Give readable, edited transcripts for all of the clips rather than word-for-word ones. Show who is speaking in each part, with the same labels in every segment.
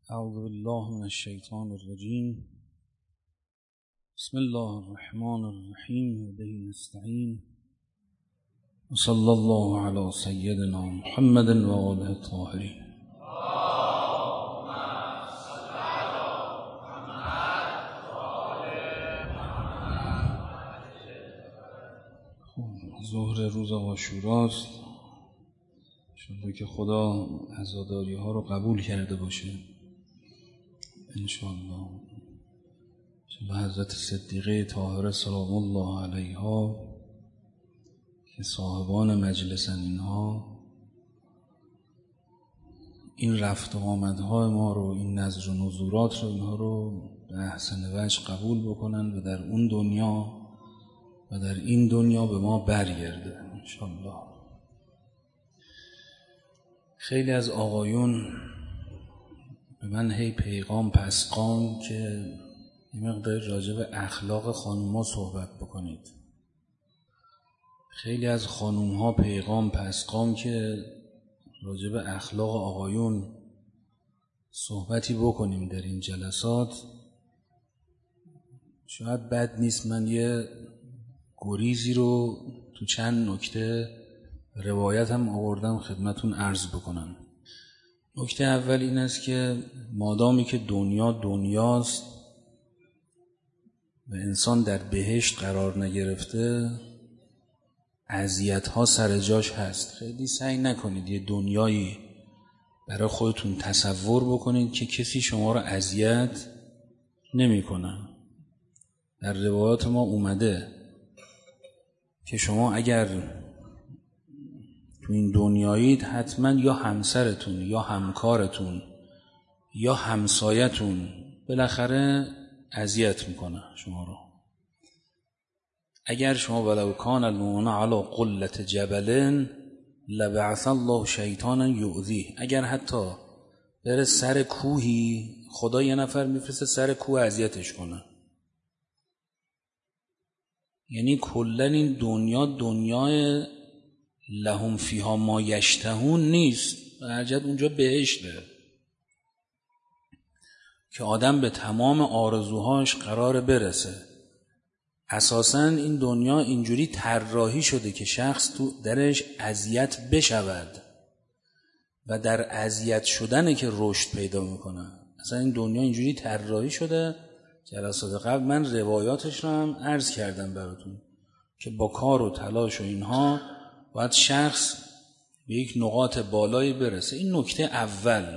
Speaker 1: اعوذ بالله من الشیطان الرجیم. بسم الله الرحمن الرحیم و به نستعین و صلی الله علی سیدنا محمد و آله الطاهرین. ظهر روز عاشوراست. انشاءالله که خدا عزاداری ها رو قبول کرده باشه. انشاءالله حضرت صدیقه طاهره سلام الله علیها که صاحبان مجلسن، اینها این رفت و آمدهای ما رو، این نظر و نزورات رو، اینها رو به احسن وجه قبول بکنن و در اون دنیا و در این دنیا به ما برگرده انشاءالله. خیلی از آقایون به من هی پیغام پسقام که یه مقدار راجع به اخلاق خانوما صحبت بکنید. خیلی از خانومها پیغام پسقام که راجع به اخلاق آقایون صحبتی بکنیم در این جلسات. شاید بد نیست من یه گریزی رو تو چند نکته روایت هم آوردم خدمتون عرض بکنم. نکته اول این است که مادامی که دنیا دنیاست و انسان در بهشت قرار نگرفته، اذیت‌ها سر جاش هست. خیلی سعی نکنید یه دنیایی برای خودتون تصور بکنید که کسی شما رو اذیت نمی‌کنه. در روایات ما اومده که شما اگر تو این دنیایید حتما یا همسرتون یا همکارتون یا همسایتون بالاخره اذیت میکنه شما رو. اگر شما ولو کان المؤمن علی قلة جبل لبعث الله شیطانا یؤذیه، اگر حتی بره سر کوهی، خدا یه نفر میفرسته سر کوه اذیتش کنه. یعنی کلا این دنیا دنیای لهم فیها ما یشتهون نیست، حجت اونجا بهشته که آدم به تمام آرزوهاش قرار برسه. اساساً این دنیا اینجوری طراحی شده که شخص تو درش اذیت بشود و در اذیت شدنه که رشد پیدا میکنه. اصلا این دنیا اینجوری طراحی شده. جلسات قبل من روایاتش رو هم عرض کردم براتون که با کار و تلاش و اینها باید شخص به یک نقاط بالایی برسه. این نکته اول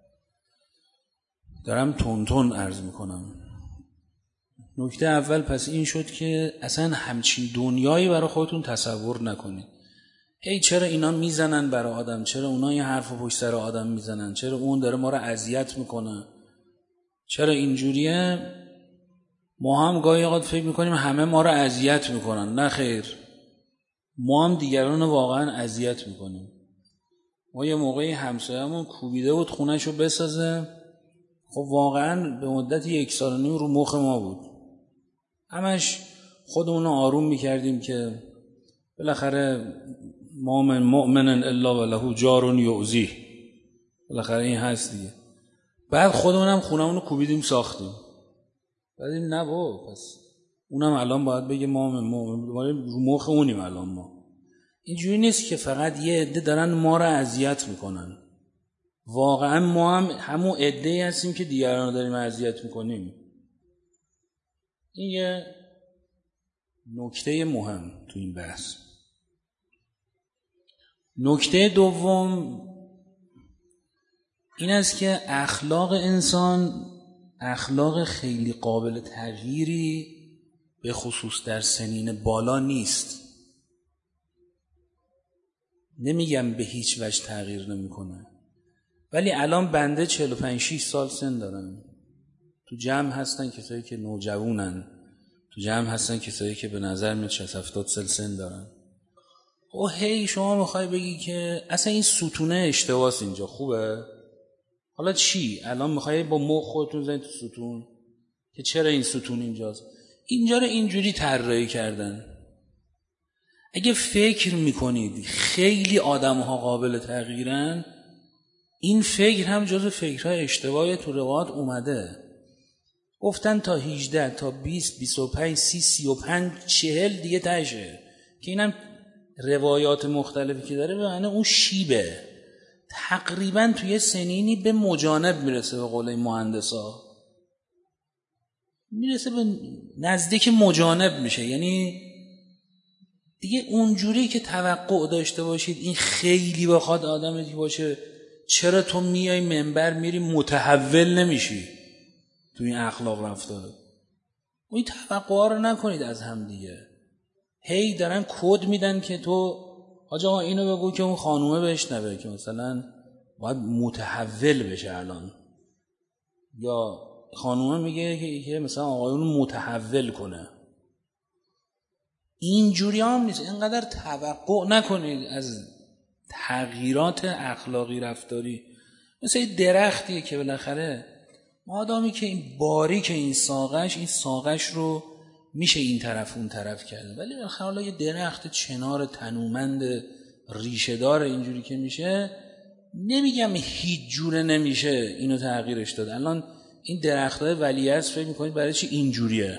Speaker 1: دارم تون عرض میکنم. نکته اول پس این شد که اصلا همچین دنیایی برای خودتون تصور نکنید. ای چرا اینا میزنن برای آدم، چرا اونا یه حرف پشت سر آدم میزنن، چرا اون داره ما رو اذیت میکنه، چرا اینجوریه. ما هم گاهی اوقات فکر میکنیم همه ما رو اذیت میکنن. نه خیر، ما هم دیگران رو واقعا اذیت میکنیم. ما یه موقعی همسایه‌مون کوبیده بود خونه‌شو بسازه، خب واقعا به مدت 1.5 سال رو مخ ما بود. همش خودمون رو آروم میکردیم که بالاخره ما من مؤمن الا وله جار یؤذیه، بالاخره این هست دیگه. بعد خودمونم خونمون رو کوبیدیم ساختیم. بعد نه بابا، پس اونم الان باید بگه ما من مؤمن، رو مخ اونیم الان. ما اینجوری نیست که فقط یه عده دارن ما رو اذیت میکنن. واقعا ما هم همون عده‌ای هستیم که دیگران رو داریم اذیت میکنیم. این یه نکته مهم تو این بحث. نکته دوم این است که اخلاق انسان اخلاق خیلی قابل تغییری به خصوص در سنین بالا نیست. نمیگم به هیچ وجه تغییر نمیکنه، ولی الان بنده 45-6 سال سن دارم. تو جمع هستن کسایی که نوجوانن، تو جمع هستن کسایی که به نظر میاد 60-70 سال سن دارن. او هی شما میخوای بگی که اصلا این ستونه اشتباس اینجا خوبه؟ حالا چی؟ الان میخوای با مخ خودتون زنید تو ستون که چرا این ستون اینجاست؟ اینجا رو اینجوری طراحی کردن. اگه فکر میکنید خیلی آدم‌ها قابل تغییرن، این فکر هم جزو فکرهای اشتباهی تو روایات اومده. گفتن تا 18 تا 20 25 30 35 40 دیگه تشه، که اینم روایات مختلفی که داره به معنی اون شیبه تقریبا توی سنینی به مجانب میرسه، به قول مهندسا میرسه به نزدیک مجانب میشه. یعنی دیگه اونجوری که توقع داشته باشید این خیلی بخواد آدمی باشه چرا تو میای منبر میری متحول نمیشی تو این اخلاق رفتاره، این توقع رو نکنید از هم دیگه. هی دارن کد میدن که تو آقا اینو بگو که اون خانومه بشنوه که مثلا باید متحول بشه الان، یا خانومه میگه که مثلا آقایون متحول کنه. اینجوری هم نیست. اینقدر توقع نکنید از تغییرات اخلاقی رفتاری. مثل این درختیه که بالاخره مادامی که این باریک این ساقش رو میشه این طرف اون طرف کرده، ولی بالاخره حالا یه درخت چنار تنومند ریشه دار اینجوری که میشه، نمیگم هیچ جوره نمیشه اینو تغییرش داد. الان این درختای ولیعصر فکر میکنید برای چی اینجوریه؟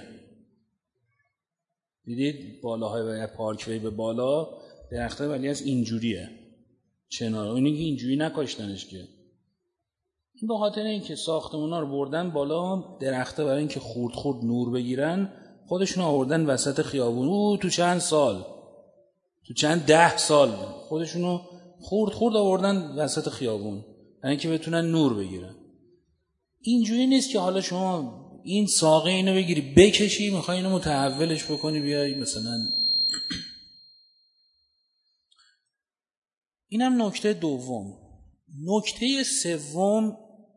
Speaker 1: دیدید بالاهای پارکوی به بالا درختای ولیعصر اینجوریه چنار، اونی که اینجوری نکاشتنش که. این به خاطر اینکه ساختمونا رو بردن بالا، درختا برای اینکه خورد نور بگیرن خودشون آوردن وسط خیابون. تو چند سال، تو چند 10 سال خودشونو خورد آوردن وسط خیابون برای اینکه بتونن نور بگیرن. اینجوری نیست که حالا شما این ساقه اینو بگیری بکشی میخوای اینو متحولش بکنی بیای مثلا. اینم نکته دوم. نکته سوم،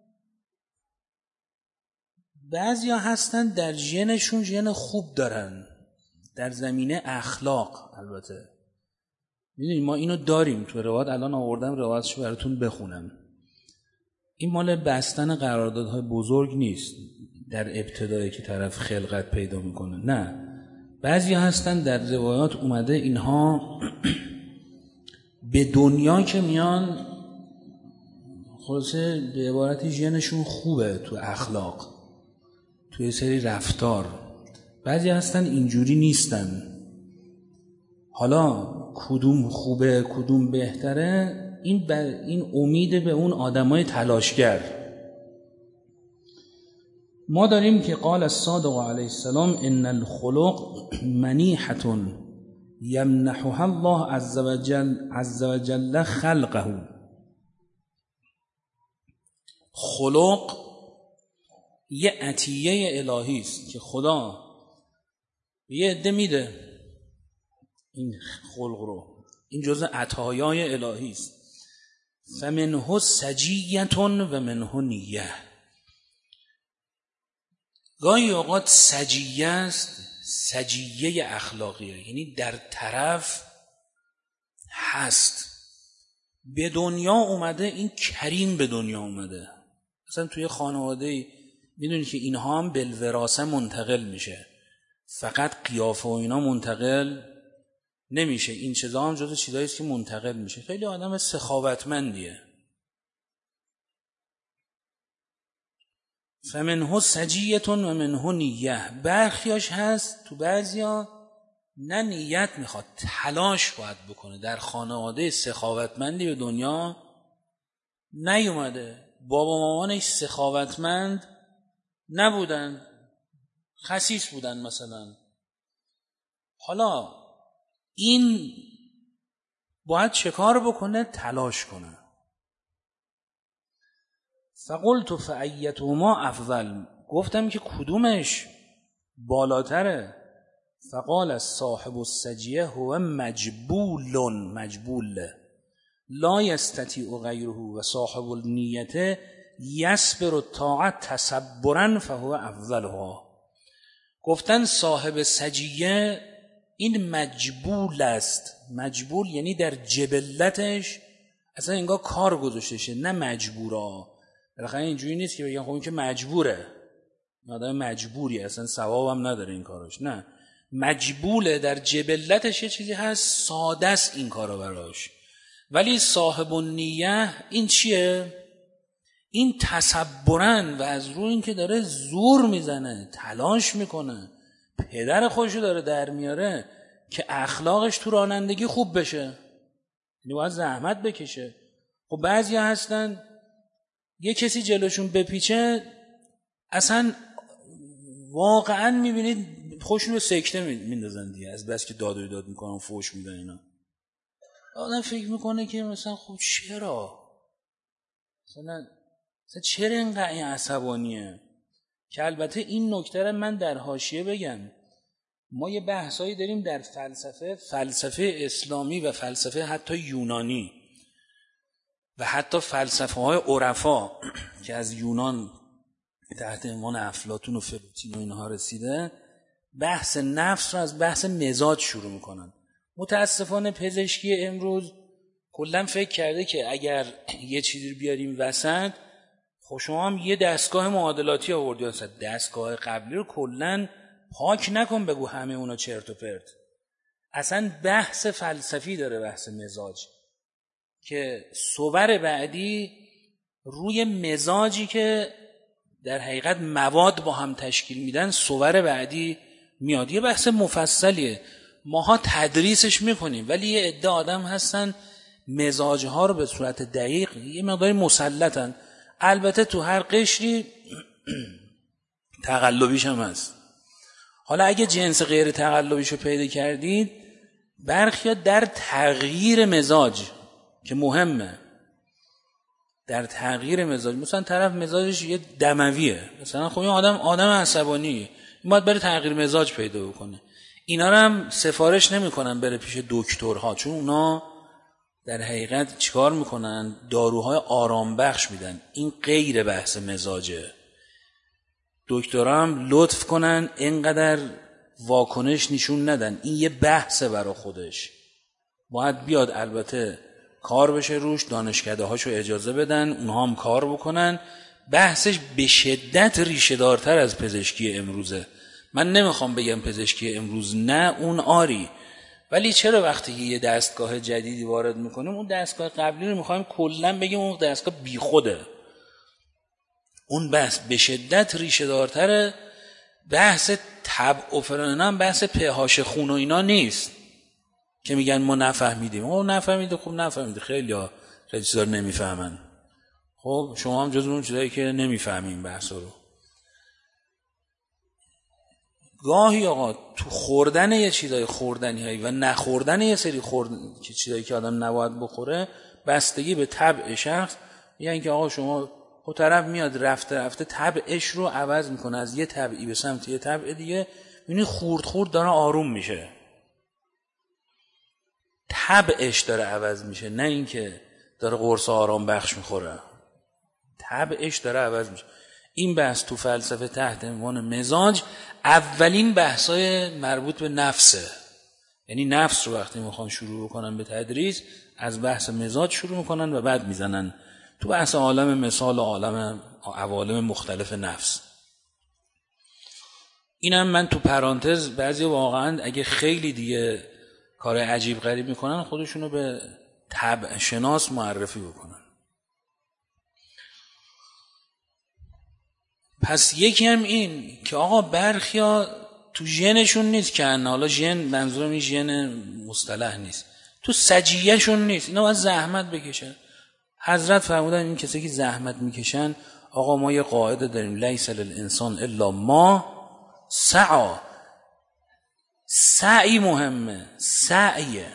Speaker 1: بعضیا هستن در ژنشون ژن خوب دارن در زمینه اخلاق. البته میدونید ما اینو داریم تو روایات، الان آوردم روایتشو براتون بخونم. این مال بستن قراردادهای بزرگ نیست در ابتدایی که طرف خلقت پیدا میکنه، نه. بعضیا هستن در روایات اومده اینها به دنیا که میان خلاصه به عبارتی ژنشون خوبه تو اخلاق، توی سری رفتار. بعضی هستن اینجوری نیستن. حالا کدوم خوبه کدوم بهتره، این امید به اون آدمای تلاشگر. ما داریم که قال الصادق علیه السلام ان الخلق منیحة یمنحها الله عز وجل خلقه. خلق یه عطیه الهی است که خدا یه عده میده این خلق رو، این جزء عطایای الهی است. فمنه سجیة و منه نیه. گاهی اوقات سجیه است، سجیه اخلاقیه، یعنی در طرف هست، به دنیا اومده، این کریم به دنیا اومده. مثلا توی خانواده میدونید که اینها هم بالوراثه منتقل میشه، فقط قیافه و اینا منتقل نمیشه. این چیزا هم جزو چیزایی است که منتقل میشه. خیلی آدم سخاوتمندیه. فمنه سجیة و منه نیه. برخیاش هست تو بعضیا نه نیت میخواد، تلاش باید بکنه. در خانواده سخاوتمندی به دنیا نیومده، بابا مامانش سخاوتمند نبودن، خسیس بودن مثلا. حالا این باید چه کار بکنه؟ تلاش کنه. فقلت فأیتهما افضل. گفتم که کدومش بالاتره؟ فقال صاحب السجیه هو مجبول لا یستطیع غیره و صاحب النیته یصبر الطاعت تصبرا فهو افضلها. گفتن صاحب سجیه این مجبول است. مجبول یعنی در جبلتش اصلا انگار کار گذاشته شه، نه مجبورا. بالاخره اینجوری نیست که بگم خب این که مجبوره، آدم مجبوری اصلا ثوابم نداره این کاراش، نه. مجبوله، در جبلتش یه چیزی هست ساده است این کارا براش. ولی صاحب النیه این چیه؟ این تصبرن و از روی این که داره زور میزنه، تلاش میکنه، پدر خودشو داره در میاره که اخلاقش تو رانندگی خوب بشه، یعنی باید زحمت بکشه. خب بعضی هستن یه کسی جلوشون بپیچه اصلا واقعا میبینید خوشون رو سکته میندازن دیگه، از بس که داد و داد میکنن، فوش میدن اینا. آدم فکر میکنه که مثلا خب چرا مثلا چرا اینقدر این عصبانیه؟ که البته این نکته رو من در حاشیه بگم، ما یه بحثایی داریم در فلسفه اسلامی و فلسفه حتی یونانی و حتی فلسفه های عرفا که از یونان تحت عنوان افلاطون و فلوتین و اینها رسیده، بحث نفس رو از بحث مزاج شروع میکنن. متاسفانه پزشکی امروز کلا فکر کرده که اگر یه چیزی رو بیاریم وسط، خب شما هم یه دستگاه معادلاتی آوردی وسط، دستگاه قبلی رو کلا پاک نکن بگو همه اونا چرت و پرت. اصلا بحث فلسفی داره، بحث مزاج، که صور بعدی روی مزاجی که در حقیقت مواد با هم تشکیل میدن صور بعدی میاد. یه بحث مفصلیه، ماها تدریسش میکنیم، ولی یه عده آدم هستن مزاجها رو به صورت دقیق یه مقداری مسلطن. البته تو هر قشری تقلبیش هم هست. حالا اگه جنس غیر تقلبیش رو پیدا کردید، برخیا در تغییر مزاج که مهمه، در تغییر مزاج، مثلا طرف مزاجش یه دمویه، مثلا خب این آدم عصبانیه، این باید بره تغییر مزاج پیدا بکنه. اینا رو هم سفارش نمیکنن بره پیش دکترها، چون اونا در حقیقت چیکار میکنن؟ داروهای آرام بخش میدن. این غیر بحث مزاجه. دکترها هم لطف کنن اینقدر واکنش نشون ندن، این یه بحثه برای خودش، باید بیاد البته کار بشه روش، دانشکده هاشو اجازه بدن، اونها هم کار بکنن. بحثش به شدت ریشه دارتر از پزشکی امروزه. من نمیخوام بگم پزشکی امروز نه، اون آری، ولی چرا وقتی یه دستگاه جدیدی وارد میکنیم اون دستگاه قبلی رو میخوایم کلا بگیم اون دستگاه بیخوده؟ اون بحث به شدت ریشه دارتره. بحث طبع و فلان هم بحث پهاش خون و اینا نیست که میگن ما نفهمیدیم. او نفهمیده، خب نفهمیده، خیلی چیزا رو نمیفهمن. خب شما هم جز اون چیزایی که نمیفهمین بحث رو. گاهی آقا تو خوردن یه چیزای خوردنی هایی و نخوردن یه سری چیزایی که آدم نباید بخوره بستگی به طبع شخص، یعنی که آقا شما خب طرف میاد رفته رفته طبعش رو عوض میکنه، از یه طبعی به سمت یه طبع دیگه، میبینی خورد خورد داره آروم میشه، طبعش داره عوض میشه، نه اینکه داره قرص آرام بخش میخوره، طبعش داره عوض میشه. این بحث تو فلسفه تحت عنوان مزاج اولین بحثای مربوط به نفسه. یعنی نفس رو وقتی میخوان شروع بکنن به تدریس، از بحث مزاج شروع میکنن و بعد میزنن تو بحث عالم مثال و عوالم مختلف نفس. اینم من تو پرانتز، بعضی واقعا اگه خیلی دیگه کار عجیب غریب میکنن خودشونو به طبع شناس معرفی بکنن. پس یکی هم این که آقا برخیا تو ژنشون نیست، که حالا ژن منظورم این ژن مصطلح نیست، تو سجیهشون نیست، اینا باید زحمت بکشن. حضرت فرمودن این کسی که زحمت میکشن، آقا ما یه قاعده داریم، لیس للانسان الا ما سعی. سعی مهمه، سعیه.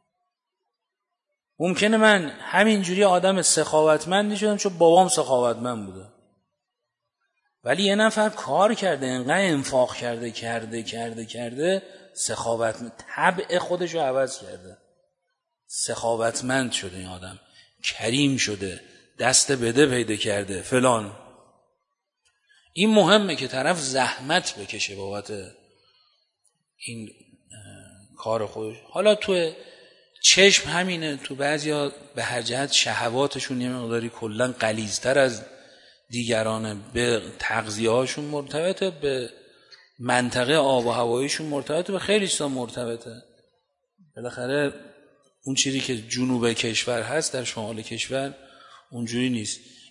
Speaker 1: ممکنه من همینجوری آدم سخاوتمندی شدم چون بابام سخاوتمند بوده، ولی یه نفر کار کرده، انقدر انفاق کرده سخاوتمند، طبع خودشو عوض کرده، سخاوتمند شده، این آدم کریم شده، دست بده پیدا کرده فلان. این مهمه که طرف زحمت بکشه بابت این کار خودش. حالا تو چشم همینه، تو بعضیا به هر جهت شهواتشون یه مقداری کلا غلیظ‌تر از دیگرانه، به تغذیه‌هاشون مرتبطه، به منطقه آب و هواییشون مرتبطه، به خیلی چیزا مرتبطه. بالاخره اون چیزی که جنوب کشور هست در شمال کشور اونجوری نیست.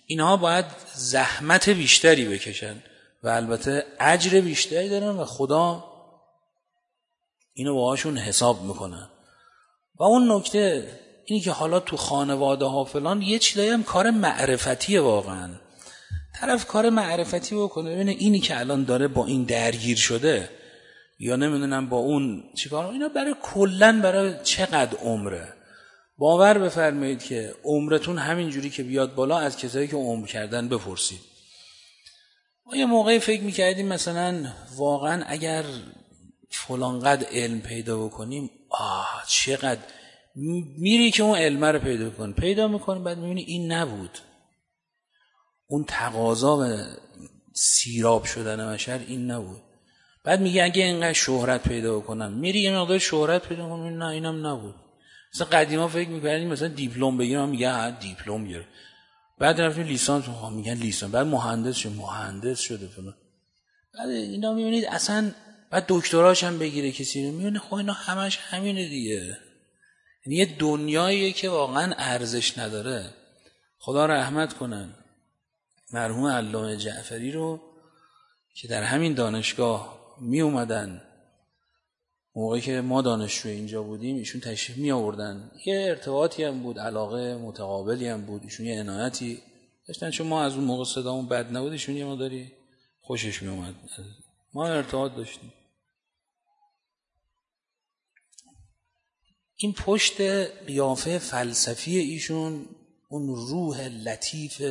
Speaker 1: اینها باید زحمت بیشتری بکشن و البته اجر بیشتری دارن و خدا اینو باهاشون حساب میکنه. و اون نکته اینی که حالا تو خانواده ها فلان یه چیزایی هم کار معرفتیه، واقعا طرف کار معرفتی بکنه، ببینه اینی که الان داره با این درگیر شده یا نمیدونم با اون چیکار، اینا برای کلن برای چقدر عمره. باور بفرمایید که عمرتون همین جوری که بیاد بالا از کسایی که عمر کردن بپرسید. ما یه موقعی فکر میکردیم مثلا واقعا اگر فلانقدر علم پیدا بکنیم چقدر، میری که اون علم رو پیدا میکنی بعد میبینی این نبود، اون تقاضا و سیراب شدن بشر این نبود. بعد میگه اگه اینقدر شهرت پیدا بکنم، میری یه مقدار شهرت پیدا کنم، نه اینم نبود. مثلا قدیما فکر میکردیم مثلا دیپلم بگیرم، میگه دیپلم گرفت، بعد رفتیم لیسانس، میگن لیسانس، بعد مهندس شده فلان. بعد اینا میبینید اصلا بعد دکتراش هم بگیره کسی رو، میبینه خب اینا همش همینه دیگه. یعنی یه دنیاییه که واقعا ارزش نداره. خدا رحمت کنن مرحوم علامه جعفری رو که در همین دانشگاه می اومدن موقعی که ما دانشجو اینجا بودیم، ایشون تشریف می آوردن، یه ارتباطی هم بود، علاقه متقابلی هم بود، ایشون یه عنایتی داشتن، چون ما از اون موقع صدامون بد نبود، ایشون یه مقداری خوشش می اومد، ما ارتباط داشتیم. این پشت قیافه فلسفی ایشون اون روح لطیف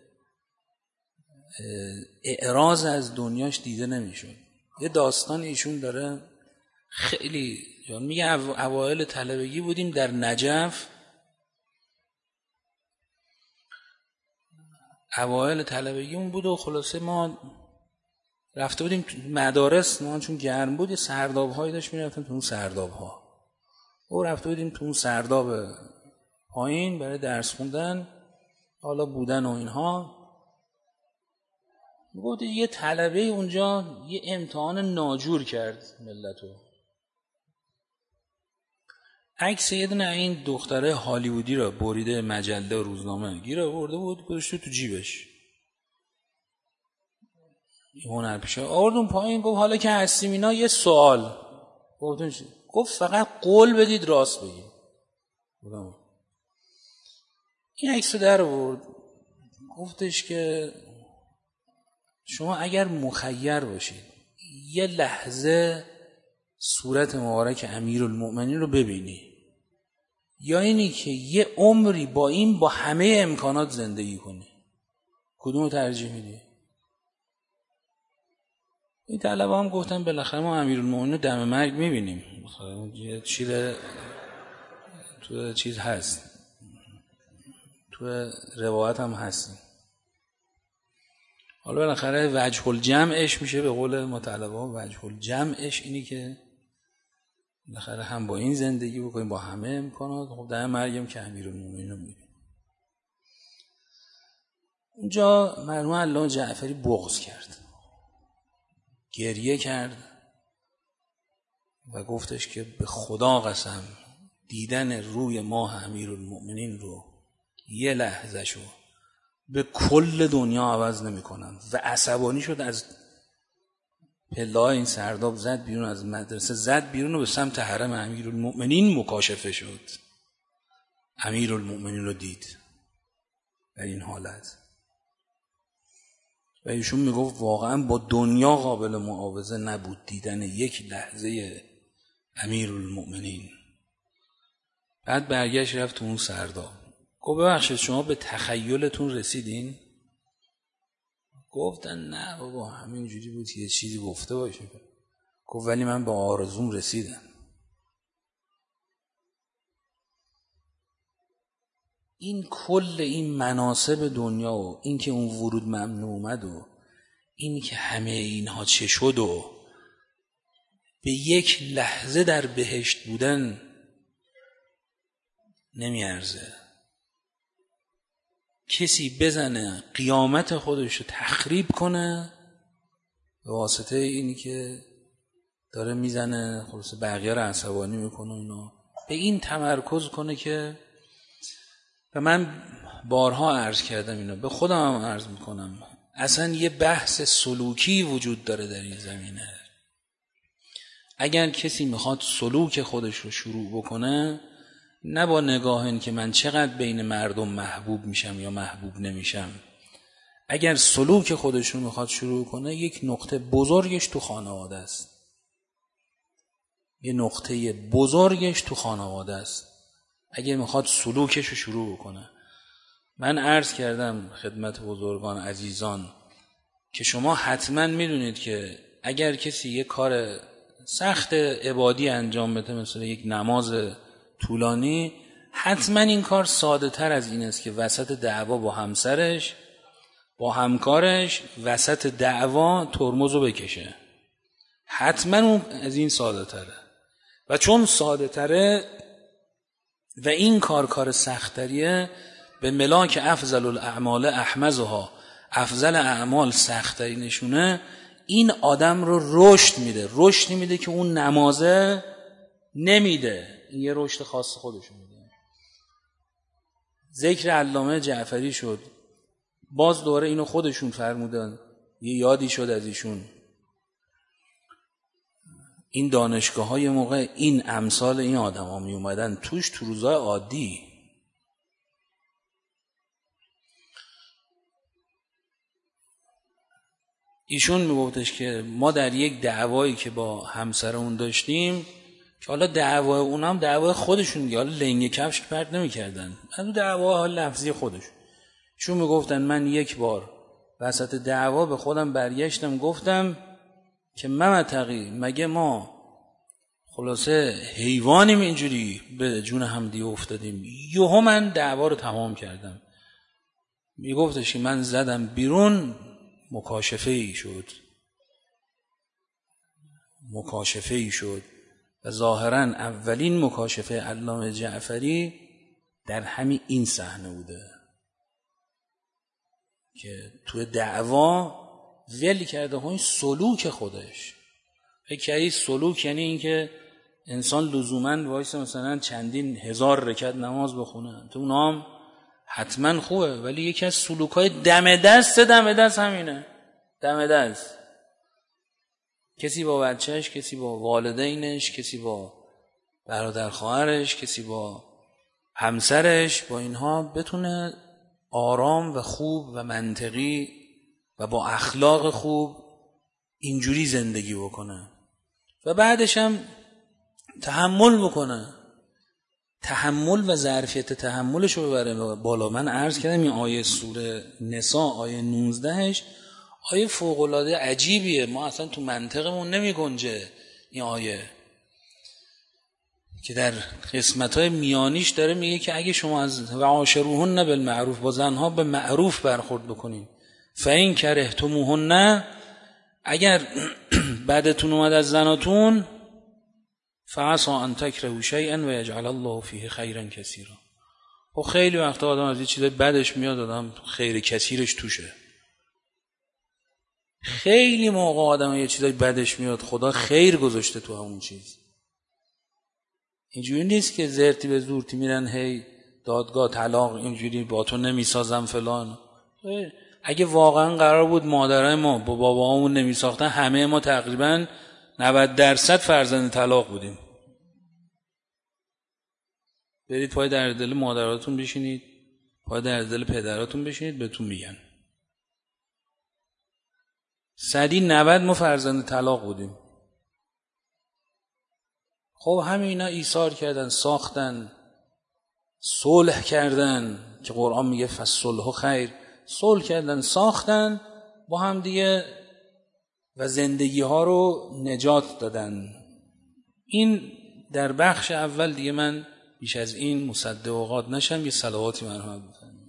Speaker 1: اعراض از دنیاش دیده نمیشد. یه داستان ایشون داره خیلی، میگه اوایل طلبگی بودیم در نجف، اوایل طلبگیمون بود و خلاصه ما رفته بودیم مدارس، ما چون گرم بود یه سرداب‌هایی داشت میرفتیم تو اون سرداب‌ها، و رفته بودیم تو اون سرداب پایین برای درس خوندن، حالا بودن و اینها. گفت یه طلبه اونجا یه امتحان ناجور کرد ملتو، عکس یه دونه این دختره هالیوودی را بریده مجله و روزنامه گیر آورده بود، گذاشته تو جیبش، هنرپیشه آوردون پایین. گفت حالا که هستیم اینا یه سوال، گفت فقط قول بدید راست بگید. این عکس رو در آورد، گفتش که شما اگر مخیر باشید یه لحظه صورت مبارک امیرالمؤمنین رو ببینی، یا اینی که یه عمری با همه امکانات زندگی کنی، کدوم رو ترجیح میدی؟ این طلبه هم گفتن بالاخره ما امیرالمؤمنین رو دم مرگ میبینیم، یه چیز هست، تو روایت هم هستیم. حالا بالاخره وجه الجمعش میشه، به قول مطلبا وجه الجمعش اینی که بالاخره هم با این زندگی بکنیم با همه امکانات، خب در مرگم که امیرالمومنین رو میبینیم. اونجا مرحوم علامه جعفری بغض کرد، گریه کرد و گفتش که به خدا قسم دیدن روی ماه امیرالمؤمنین رو یه لحظه شو به کل دنیا عوض نمی کنم. و عصبانی شد، از پله‌های این سرداب زد بیرون، از مدرسه زد بیرون و به سمت حرم امیرالمؤمنین مکاشفه شد. امیرالمؤمنین رو دید در این حالت و ایشون میگفت واقعا با دنیا قابل معاوضه نبود دیدن یک لحظه امیرالمؤمنین. بعد برگشت رفت تو اون سرداب، گفت ببخشید شما به تخیلتون رسیدین؟ گفتن نه بابا همینجوری بود یه چیزی گفته باشه. گفت ولی من به آرزوم رسیدم. این کل این مناسب دنیا و این که اون ورود ممنوع اومد و این که همه اینها چه شد و به یک لحظه در بهشت بودن نمیارزه. کسی بزنه قیامت خودش رو تخریب کنه به واسطه اینی که داره میزنه خلاص بقیه رو عصبانی میکنه، اینا به این تمرکز کنه که و من بارها عرض کردم اینو، به خودم هم عرض میکنم، اصلا یه بحث سلوکی وجود داره در این زمینه. اگر کسی میخواد سلوک خودش رو شروع بکنه، نه با نگاه این که من چقدر بین مردم محبوب میشم یا محبوب نمیشم، اگر سلوک خودش رو میخواد شروع کنه، یک نقطه بزرگش تو خانواده است. یه نقطه بزرگش تو خانواده است اگر میخواد سلوکش رو شروع کنه. من عرض کردم خدمت بزرگان عزیزان که شما حتما میدونید که اگر کسی یه کار سخت عبادی انجام بده، مثل یک نماز طولانی، حتما این کار ساده تر از این است که وسط دعوا با همسرش، با همکارش، وسط دعوا ترمزو بکشه. حتما اون از این ساده تره، و چون ساده تره و این کار سختریه، به ملاک افضل الاعمال احمزها، افضل اعمال سخترینشونه، این آدم رو رشد میده که اون نمازه نمیده. این یه رشد خاص خودشون میده. ذکر علامه جعفری شد، باز دوره اینو خودشون فرمودن، یه یادی شد از ایشون. این دانشگاه های موقع این امثال این آدم ها می اومدن توش تو روزای عادی. ایشون میگفتش که ما در یک دعوایی که با همسرمون داشتیم، که حالا دعوای اونم دعوای خودشون دیگه، حالا لنگ کفش پرت نمی‌کردن، اون دعوا حال لفظی خودشون. چون میگفتن من یک بار وسط دعوا به خودم برگشتم گفتم که ممتقی، مگه ما خلاصه حیوانیم اینجوری به جون هم دیگه افتادیم؟ یهو من دعوا رو تمام کردم. میگفتش که من زدم بیرون، مکاشفه ای شد و ظاهرا اولین مکاشفه علامه جعفری در همین این صحنه بوده که توی دعوا ولی کرده های سلوک خودش. فکر سلوک یعنی این که انسان لزوماً وایسه مثلا چندین هزار رکعت نماز بخونه، تو اونها هم حتما خوبه، ولی یکی از سلوک‌های دم دست همینه. دم دست، کسی با بچهش، کسی با والدینش، کسی با برادر خواهرش، کسی با همسرش، با اینها بتونه آرام و خوب و منطقی و با اخلاق خوب اینجوری زندگی بکنه و بعدش هم تحمل بکنه، تحمل و ظرفیت تحملش رو ببره بالا. من عرض کردم این آیه سوره نساء آیه 19 آیه فوق‌العاده عجیبیه، ما اصلا تو منطقمون نمی گنجه این آیه، که در قسمت‌های میانیش داره میگه که اگه شما از وعاشروهن بالمعروف، با زنها به معروف برخورد بکنین، فإن کرهتموهن، اگر بعدتون اومد از زناتون، فعسى ان تکرهوا شیئا و یجعل الله فیه خیرا کثیرا. و خیلی وقتا آدم از این چیزای بدش میاد، آدم خیر کثیرش توشه. خیلی موقع آدم یه چیزای بدش میاد، خدا خیر گذاشته تو همون چیز. اینجوری نیست که زرتی به زورتی میرن هی دادگاه طلاق اینجوری با تو نمیسازم فلان. اگه واقعا قرار بود مادرای ما با باباهامون نمیساختن، همه ما تقریبا 90% فرزند طلاق بودیم. برید پای در دل مادراتون بشینید، پای در دل پدراتون بشینید، بهتون میگن 90 ما فرزند طلاق بودیم. خب همینا ایثار کردن، ساختن، صلح کردن، که قرآن میگه فالصلح خیر، صلح کردن، ساختن با هم دیگه و زندگی ها رو نجات دادن. این در بخش اول دیگه من بیش از این مصدق اوقات نشم، یه صلواتی مرحمت بفرمایید.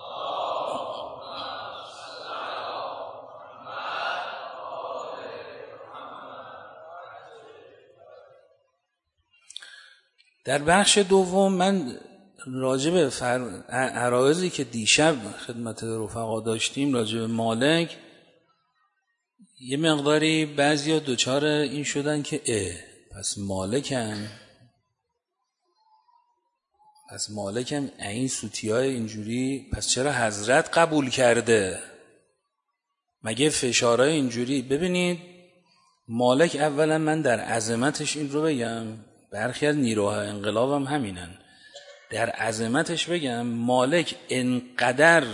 Speaker 1: در بخش دوم من راجع به عرایضی که دیشب خدمت رفقا داشتیم راجع به مالک، یه مقداری بعضیا دوچار این شدن که پس مالکن، پس مالک هم این سوتیای اینجوری، پس چرا حضرت قبول کرده؟ مگه فشارهای اینجوری؟ ببینید مالک اولا من در عظمتش این رو بگم، برخی از نیروهای انقلاب هم همینن، در عظمتش بگم مالک انقدر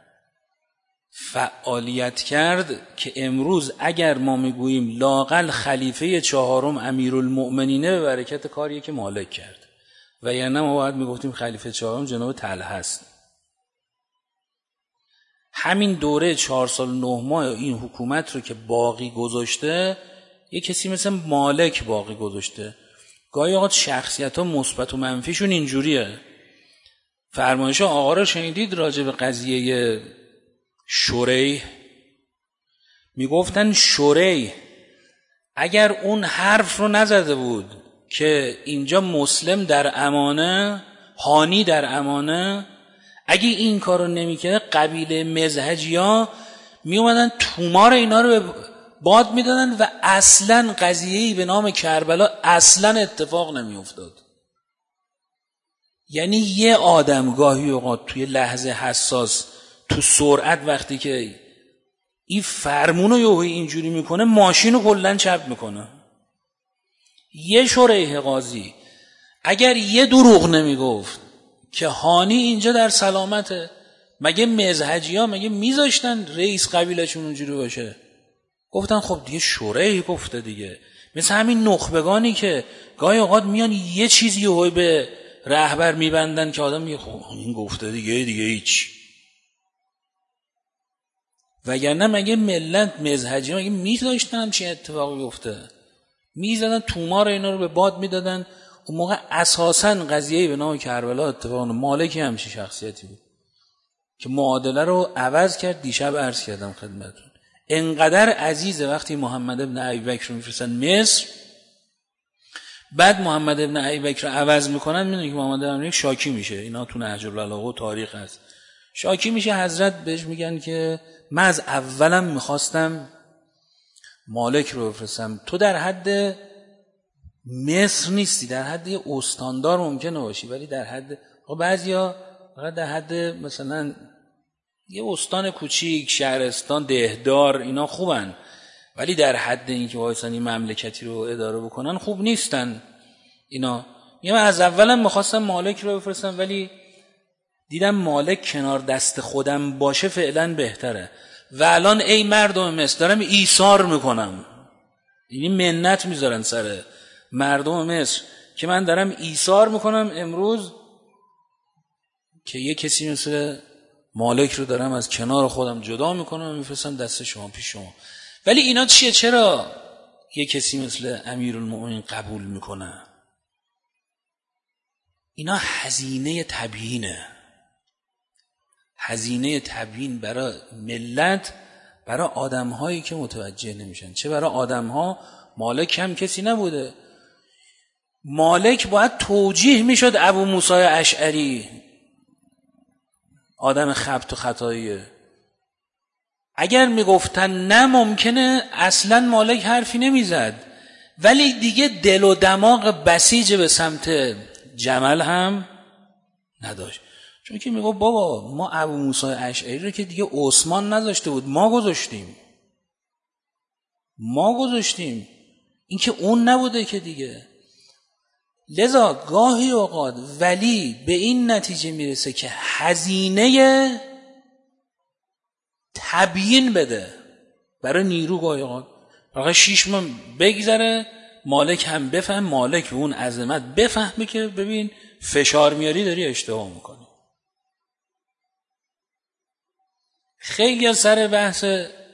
Speaker 1: فعالیت کرد که امروز اگر ما میگوییم لااقل خلیفه چهارم امیرالمؤمنینه به برکت کاریه که مالک کرد، و یعنی ما باید میگفتیم خلیفه چهارم جناب طلحه است. همین دوره 4 سال 9 ماه این حکومت رو که باقی گذاشته یه کسی مثل مالک باقی گذاشته. گاهی اوقات شخصیت ها مثبت و منفیشون اینجوریه. فرمایش آقا رو شنیدید راجع به قضیه شریح؟ میگفتن شریح اگر اون حرف رو نزده بود که اینجا مسلم در امانه، هانی در امانه، اگه این کار رو نمیکنه قبیله مزهجی ها می اومدن تومار اینا رو به باد میدادن و اصلا قضیه‌ای به نام کربلا اصلا اتفاق نمی افتاد. یعنی یه آدم گاهی اوقات توی لحظه حساس تو سرعت وقتی که این فرمونو یهویی اینجوری میکنه ماشین رو کلن چپ میکنه. یه شریح قاضی اگر یه دروغ نمیگفت که هانی اینجا در سلامته، مگه مزهجی ها مگه میذاشتن رئیس قبیلشون اونجوری باشه؟ گفتن خب دیگه شریح گفته دیگه. مثل همین نخبگانی که گاهی اوقات میان یه چیزی یهویی به رهبر میبندن که آدم میگه خب این گفته دیگه هیچ. وگرنه مگه ملت مزهجی مگه میذاشتن همچین اتفاقی گفته؟ میزدن تومار اینا رو به باد میدادن. اون موقع اساساً قضیه به نام کربلا اتفاق مالکی همچین شخصیتی بود که معادله رو عوض کرد. دیشب عرض کردم خدمتتون انقدر عزیزه وقتی محمد ابن ابیبکر رو میفرستن مصر، بعد محمد ابن ابیبکر رو عوض میکنن، میدونی که محمد ابن ابیبکر شاکی میشه. اینا تو نهج البلاغه و تاریخ هست. شاکی میشه، حضرت بهش میگن که من از اولم میخواستم مالک رو بفرستم، تو در حد مصر نیستی، در حد یه استاندار ممکنه باشی، ولی در حد بعضیا فقط در حد مثلا یه استان کوچیک، شهرستان، دهدار، اینا خوبن، ولی در حد اینکه وایسن این مملکتی رو اداره بکنن خوب نیستن اینا. من از اولم میخواستم مالک رو بفرستم ولی دیدم مالک کنار دست خودم باشه فعلا بهتره و الان ای مردم مصر دارم ایثار میکنم، یعنی منت میذارن سر مردم مصر که من دارم ایثار میکنم امروز که یه کسی مثل مالک رو دارم از کنار خودم جدا میکنم و میفرستم دست شما پیش شما. ولی اینا چیه؟ چرا یه کسی مثل امیرالمؤمنین قبول میکنه؟ اینا هزینه تبیینه، هزینه تبیین برای ملت، برای آدم‌هایی که متوجه نمیشن. چه برای آدم‌ها؟ مالک هم کسی نبوده. مالک باید توجیه میشد ابو موسی اشعری، آدم خبط و خطاییه. اگر میگفتن نه ممکنه اصلا مالک حرفی نمیزد، ولی دیگه دل و دماغ بسیج به سمت جمل هم نداشت، چون که میگه بابا ما ابو موسی اشعری رو که دیگه عثمان نذاشته بود، ما گذاشتیم، این که اون نبوده که دیگه. لذا گاهی اوقات ولی به این نتیجه میرسه که هزینه تبیین بده برای نیرو. گاهی اوقات فقط 6 ماه بگذره مالک هم بفهم، مالک اون عظمت بفهمه که ببین فشار میاری داری اشتباه میکنی. خیلی از سر بحث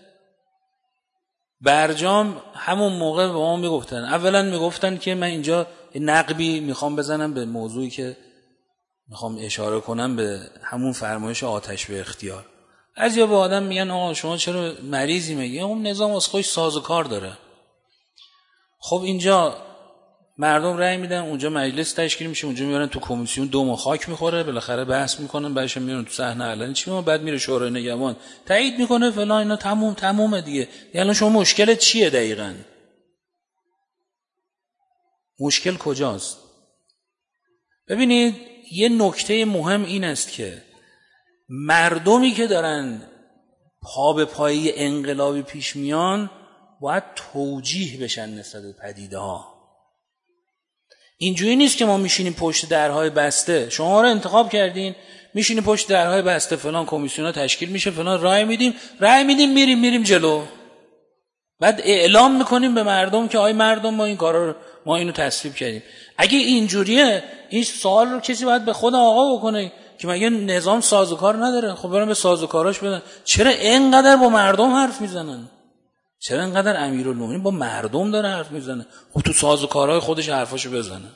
Speaker 1: برجام همون موقع به ما میگفتن، اولا میگفتن که من اینجا نقبی میخوام بزنم به موضوعی که میخوام اشاره کنم به همون فرمایش آتش به اختیار. بعضیا به آدم میگن آقا شما چرا مریضی؟ میگه اون نظام از خودش سازوکار داره. خب اینجا مردم رأی میدن، اونجا مجلس تشکیل میشه، اونجا میارن تو کمیسیون دوم خاک میخوره، بالاخره بحث میکنن، بعدش میارن تو صحنه علنی چی، بعد میره شورای نگهبان تایید میکنه فلان، اینا تمومه دیگه. یعنی شما مشکلت چیه دقیقاً؟ مشکل کجاست؟ ببینید یه نکته مهم این است که مردمی که دارن پا به پای انقلابی پیش میان باید توجیه بشن نسبت به پدیده ها. اینجوری نیست که ما میشینیم پشت درهای بسته، شما رو انتخاب کردین میشینیم پشت درهای بسته، فلان کمیسیون‌ها تشکیل میشه، فلان رای میدیم میریم جلو، بعد اعلام میکنیم به مردم که آی مردم ما این کارا رو ما اینو تصویب کردیم. اگه اینجوریه این سوال رو کسی باید به خود آقا بکنه که مگه نظام سازوکار نداره؟ خب برن به سازوکاراش بدن. چرا اینقدر با مردم حرف میزنن؟ چرا اینقدر امیرالمومنین با مردم داره حرف میزنه؟ خب تو سازوکارهای خودش حرفاشو بزنه.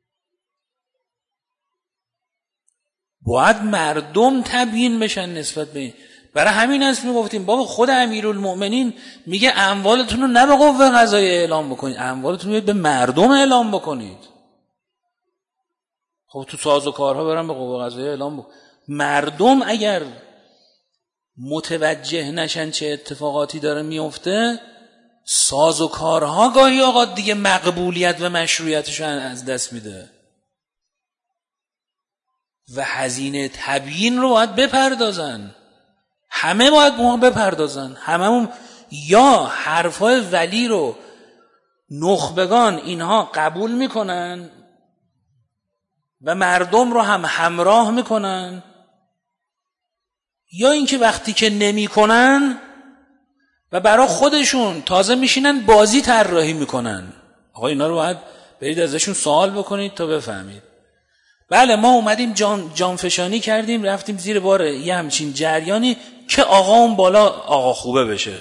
Speaker 1: باید مردم تبیین بشن نسبت به این. برای همین است میگفتیم بابا خود امیرالمومنین میگه اموالتون رو نه به قوه قضاییه اعلام بکنید، اموالتون رو به مردم اعلام بکنید. خب تو سازوکارها برن به قوه قضاییه اعلام بکنید. مردم اگر متوجه نشن چه اتفاقاتی داره میفته، سازوکارها گاهی اوقات دیگه مقبولیت و مشروعیتش از دست میده و هزینه تبیین رو باید بپردازن. همه باید بپردازن. هممون یا حرفای ولی رو نخبگان اینها قبول میکنن و مردم رو هم همراه میکنن، یا اینکه وقتی که نمیکنن و برای خودشون تازه میشینن بازی طراحی میکنن. آقا اینا رو باید برید ازشون سوال بکنید تا بفهمید. بله ما اومدیم جانفشانی کردیم، رفتیم زیر بار یه همچین جریانی که آقا اون بالا آقا خوبه بشه.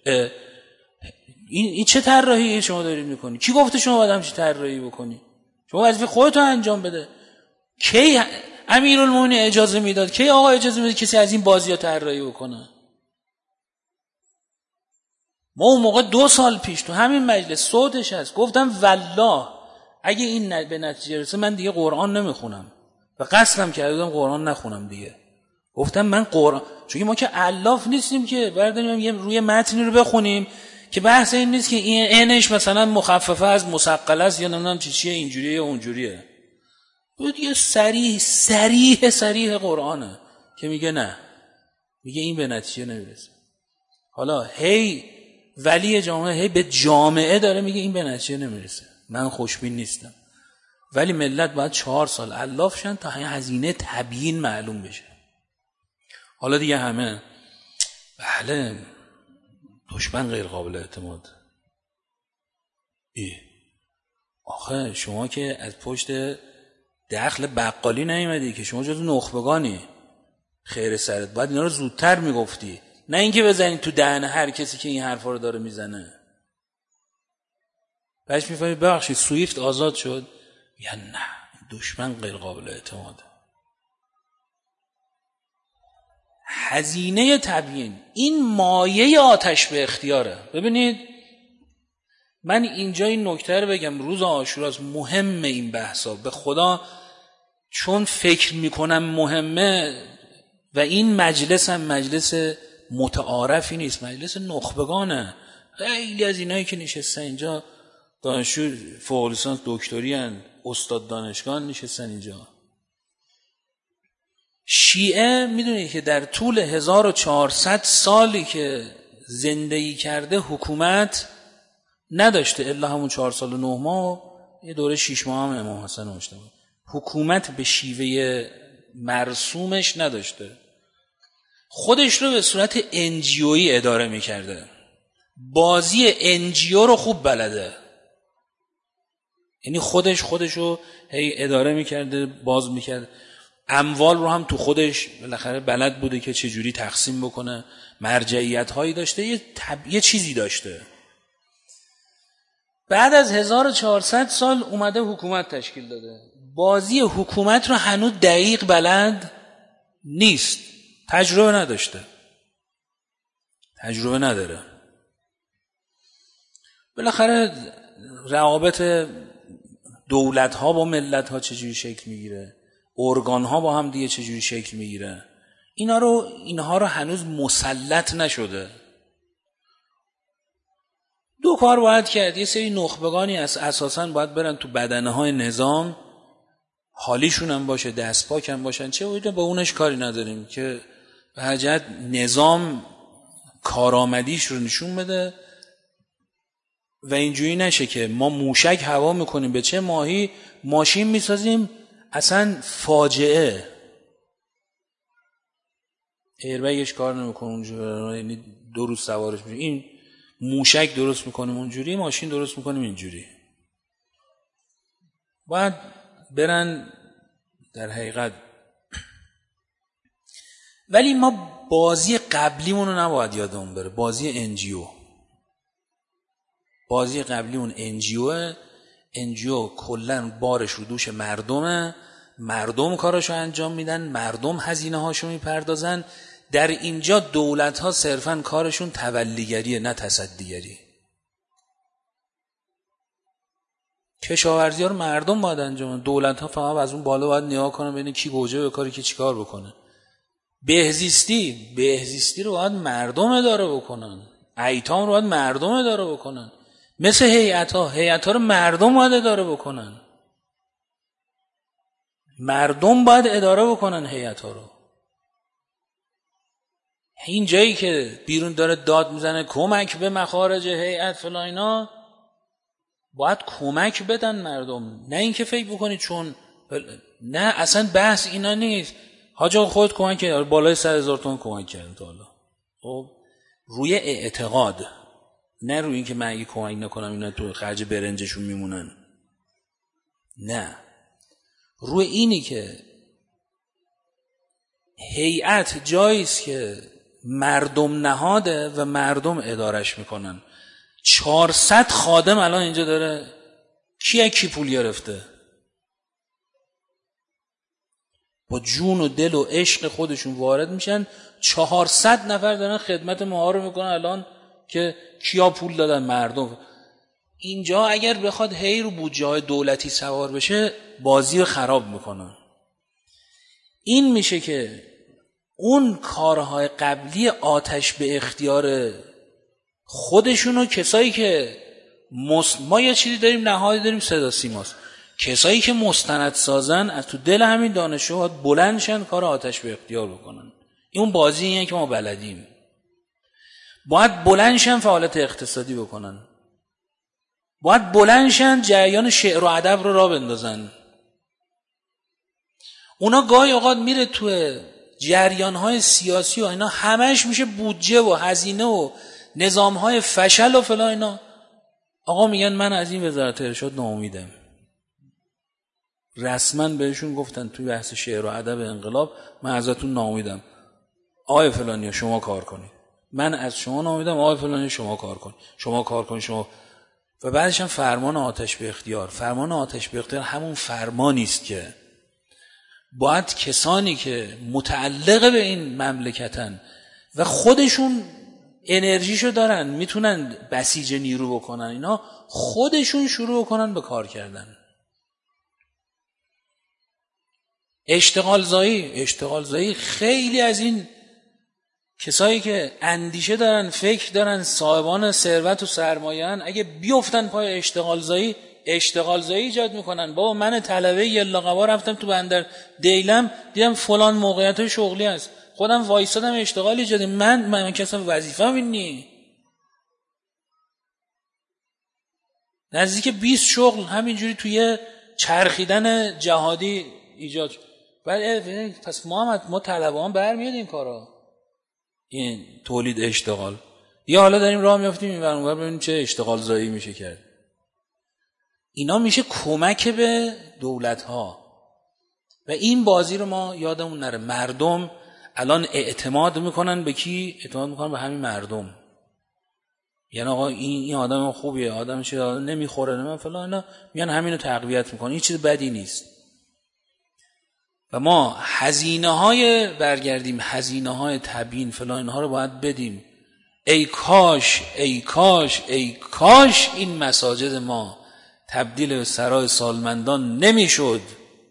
Speaker 1: این چه طراحی شما دارید میکنی؟ کی گفته شما باید همچین طراحی بکنی؟ شما وظیفه خودتو انجام بده. کی امیرالمومنین اجازه میداد؟ کی آقا اجازه میداد کسی از این بازی‌ها طراحی بکنه؟ ما اون موقع 2 سال پیش تو همین مجلس صوتش هست، گفتم والله اگه این به نتیجه رسه من دیگه قرآن نمیخونم و قصدم کردم قرآن نخونم دیگه. گفتم من قرآن، چون ما که علاف نیستیم که برداریم یه روی متنی رو بخونیم که بحث این نیست که این اینش مثلا مخففه از مثقله است یا نمیدونم چیه اینجوریه یا اونجوریه. بود یه صریح قرآنه که میگه نه، میگه این به نتیجه نمیرسه. حالا هی ولی جامعه هی به جامعه داره میگه این به نتیجه نمیرسه. من خوشبین نیستم، ولی ملت باید 4 سال علاف شن تا هزینه تبیین معلوم بشه. حالا دیگه همه بله دشمن غیر قابل اعتماد. آخه شما که از پشت دخل بقالی نیومدی که، شما جزو نخبگانی، خیر سرت باید اینا رو زودتر میگفتی، نه اینکه بزنید تو دهن هر کسی که این حرفا رو داره میزنه. بعدش میفهمی ببخشید سویفت آزاد شد، یا نه دشمن غیر قابل اعتماده. هزینه تبیین این مایه آتش به اختیاره. ببینید من اینجا این نکته رو بگم، روز عاشوراست، مهمه این بحثا به خدا، چون فکر میکنم مهمه و این مجلس هم مجلس متعارفی نیست، مجلس نخبگانه. خیلی از اینایی که نشستن اینجا دانشجو فوق لیسانس دکتری هستند، استاد دانشگاه نشستن اینجا. شیعه میدونید که در طول 1400 سالی که زندگی کرده حکومت نداشته، الا همون 4 سال و 9 ماه یه دوره 6 ماه هم امام حسن مجتبی، حکومت به شیوه مرسومش نداشته. خودش رو به صورت انجیویی اداره میکرده، بازی انجیو رو خوب بلده، یعنی خودش رو هی اداره میکرده، باز میکرده، اموال رو هم تو خودش بالاخره بلد بوده که چجوری تقسیم بکنه، مرجعیت هایی داشته، یه چیزی داشته. بعد از 1400 سال اومده حکومت تشکیل داده، بازی حکومت رو هنوز دقیق بلد نیست، تجربه نداشته، تجربه نداره. بالاخره روابط دولت ها با ملت ها چجوری شکل میگیره، ارگان ها با هم دیگه چجوری شکل میگیره، اینها رو هنوز مسلط نشده. 2 کار باید کرد. یه سری نخبگانی اساساً باید برن تو بدنه های نظام، خالیشون هم باشه، دست پاک هم باشن، چه بوده با اونش کاری نداریم که به حجت نظام کارآمدیش رو نشون بده و اینجوری نشه که ما موشک هوا میکنیم به چه ماهی، ماشین میسازیم اصلا فاجعه، ایربگش کار نمیکنه اونجوری، یعنی 2 روز سوارش میشه. این موشک درست میکنیم اونجوری، ماشین درست میکنیم اینجوری. باید برن در حقیقت. ولی ما بازی قبلیمون رو نباید یادمون بره، بازی انجیو. بازی قبلیمون انجیو کلن بارش رو دوش مردمه، مردم کارشو انجام میدن، مردم هزینه هاشو میپردازن. در اینجا دولت ها صرفا کارشون تولیگریه نه تصدیگری. کشاورزی ها رو مردم باید انجام بدن، دولت ها فقط از اون بالا باید نگاه کنن ببینن کی گوجه به کاری، کی چیکار بکنه. بهزیستی رو باید مردم اداره بکنن، ایتام رو باید مردم اداره بکنن، مثل هیئت ها رو مردم باید اداره بکنن، مردم باید اداره بکنن هیئت ها رو. این جایی که بیرون داره داد میزنه کمک به مخارج هیئت فلان اینا، باید کمک بدن مردم، نه اینکه فکر بکنید چون نه، اصلا بحث اینا نیست. حاج آقا خودت کمک کردی، بالای 100,000 تومان کمک کردن تا حالا. خب روی اعتقاد، نه روی اینکه من اگه کمک نکنم اینا تو خرج برنجشون میمونن، نه، روی اینی که هیئت جاییست که مردم نهاده و مردم ادارش میکنن. 400 خادم الان اینجا داره، کی پول گرفته؟ با جون و دل و عشق خودشون وارد میشن. 400 نفر دارن خدمت ما رو میکنن الان که کیا پول دادن؟ مردم. اینجا اگر بخواد هی رو بودجه های دولتی سوار بشه بازی رو خراب میکنن. این میشه که اون کارهای قبلی آتش به اختیار خودشونو، کسایی که ما یه چیزی داریم، نهادی داریم، صدا سیماست، کسایی که مستند سازن از تو دل همین دانشجوها بلند شن کار آتش به اختیار بکنن. این بازی اینه که ما بلدیم. باید بلند شن فعالیت اقتصادی بکنن، باید بلند شن جریان شعر و ادب رو راه بندازن. اونا گاهی اوقات میره تو جریان‌های سیاسی و اینا همش میشه بودجه و هزینه و نظام‌های فشل و فلان اینا. آقا میگن من از این وزارت ارشاد ناامیدم. رسما بهشون گفتن توی بحث شعر و ادب انقلاب من ازتون ناامیدم، آقای فلانی شما کار کنید، من از شما ناامیدم، آقای فلانی شما کار کنید، شما کار کنید شما. و بعدش هم فرمان آتش به اختیار. فرمان آتش به اختیار همون فرمانی است که باید کسانی که متعلق به این مملکتن و خودشون انرژیشو دارن میتونن بسیج نیرو بکنن، اینا خودشون شروع بکنن به کار کردن. اشتغال زایی خیلی از این کسایی که اندیشه دارن، فکر دارن، صاحبان ثروت و سرمایه‌ان، اگه بیفتن پای اشتغال زایی ایجاد میکنن. بابا من طلبه یلاقبا رفتم تو بندر دیلم دیدم فلان موقعیت‌های شغلی هست، خودم وایسادم اشتغال ایجاد. من کسا وظیفه‌م این نی. نزدیک 20 شغل همینجوری توی چرخیدن جهادی ایجاد شد. پس ما طلبه‌ام برمیاد این کارا، این تولید اشتغال. یا حالا داریم راه میافتیم این ور ببینیم چه اشتغال زایی میشه کرد. اینا میشه کمک به دولت ها و این بازی رو ما یادمون نره. مردم الان اعتماد میکنن به کی؟ اعتماد میکنن به همین مردم. یعنی آقا این آدم خوبیه، آدم چه نمیخوره نه فلان، اینا میان همینو تقویت میکنن. این چیز بدی نیست. و ما هزینه‌های تبیین فلان اینها رو باید بدیم. ای کاش این مساجد ما تبدیل به سرای سالمندان نمیشد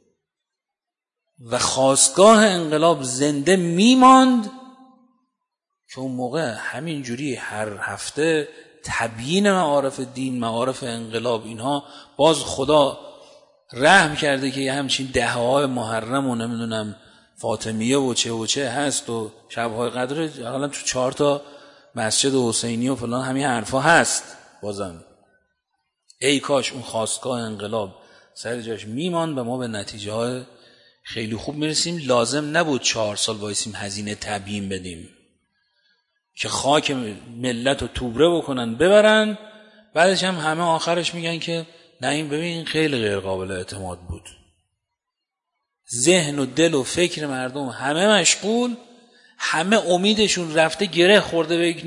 Speaker 1: و خاستگاه انقلاب زنده میماند که اون موقع همین جوری هر هفته تبیین معارف دین، معارف انقلاب، اینها باز خدا رحم کرده که یه همچین دهه‌های محرم و نمیدونم فاطمیه و چه هست و شب‌های قدر حالا تو 4 تا مسجد حسینی و فلان همین حرفا هست. بازم ای کاش اون خاستگاه انقلاب سر جاش میمان و ما به نتیجه های خیلی خوب میرسیم. لازم نبود 4 سال وایسیم هزینه تبیین بدیم که خاک ملت رو توبره بکنن ببرن، بعدش هم همه آخرش میگن که نه این ببین خیلی غیر قابل اعتماد بود. ذهن و دل و فکر مردم همه مشغول، همه امیدشون رفته گره خورده به یک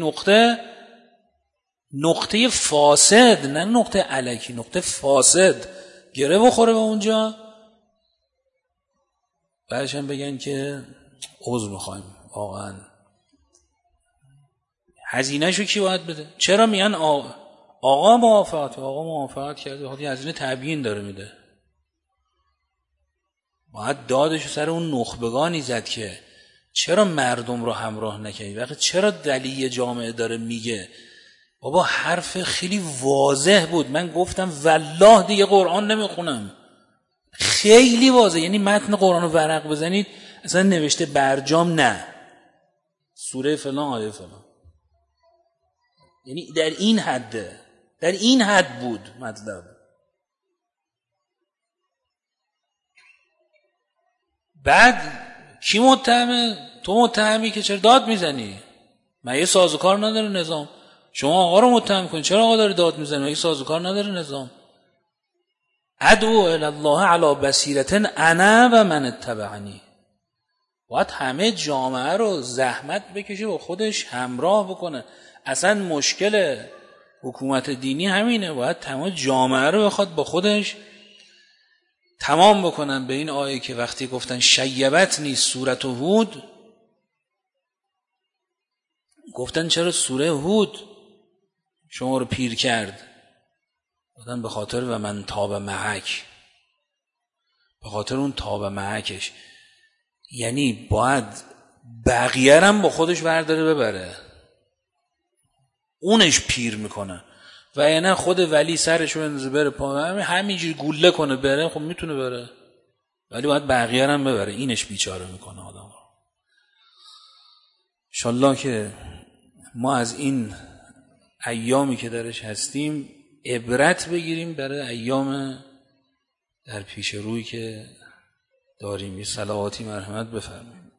Speaker 1: نقطه فاسد، نه نقطه الکی، نقطه فاسد گره بخوره به اونجا، بعدش هم بگن که عذر میخوایم. واقعا هزینه‌شو کی باید بده؟ چرا میگن آقا موافقت کرده، خودی هزینه تبیین داره میده. باید دادشو سر اون نخبگانی زد که چرا مردم رو همراه نکنی. وقتی چرا دلیل جامعه داره میگه بابا حرف خیلی واضح بود، من گفتم والله دیگه قرآن نمیخونم، خیلی واضح، یعنی متن قرآن رو ورق بزنید اصلا نوشته برجام نه سوره فلان آیه فلان، یعنی در این حد بود مطلب. بعد کی متهمه؟ تو متهمی که چرا داد میزنی؟ مگه سازوکار نداره نظام؟ شما آقا رو متهم کنید، چرا آقا داری داد میزنی؟ مگه سازوکار نداره نظام؟ ادعو الی الله علی بصیرة انا و من اتبعنی. باید همه جامعه رو زحمت بکشه و خودش همراه بکنه. اصلا مشکل حکومت دینی همینه، باید تمام جامعه رو بخواد با خودش تمام بکنن. به این آیه که وقتی گفتن شیبت نیست سورت هود، گفتن چرا سوره هود شما رو پیر کرد؟ گفتن به خاطر و من تاب معک، به خاطر اون تاب معکش، یعنی باید بقیه هم با خودش برداره ببره، اونش پیر میکنه. و یعنی خود ولی سرش رو بندازه بره پا همینجوری گوله کنه بره، خب میتونه بره، ولی باید بقیه هم ببره، اینش بیچاره میکنه آدم رو. انشالله که ما از این ایامی که درش هستیم عبرت بگیریم برای ایام در پیش روی که داریم. یه صلواتی مرحمت بفرمایید.